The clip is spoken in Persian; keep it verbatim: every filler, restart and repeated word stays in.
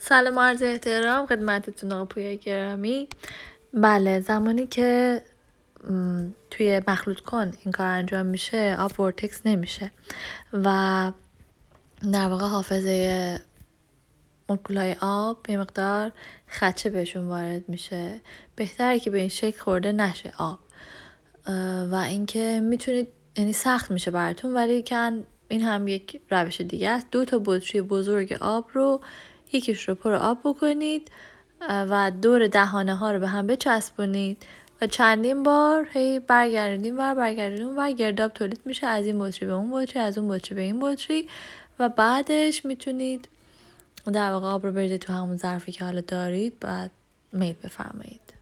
سلام و عرض احترام خدمتتون آقا پویا گرامی. بله، زمانی که م، توی مخلوط کن این کار انجام میشه آب ورتکس نمیشه و در واقع حافظه مولکولهای آب یه مقدار خدشه بهشون وارد میشه. بهتره که به این شکل خورده نشه آب و اینکه میتونید، یعنی سخت میشه براتون، ولی کن این هم یک روش دیگه است. دو تا بطری بزرگ آب رو، یکیش رو پر آب بکنید و دور دهانه ها رو به هم بچسبونید و چندین بار هی برگردونیم و برگردونیم و گرداب تولید میشه از این بطری به اون بطری، از اون بطری به این بطری و بعدش میتونید در واقع آب رو بریزید تو همون ظرفی که حالا دارید، بعد میل بفرمایید.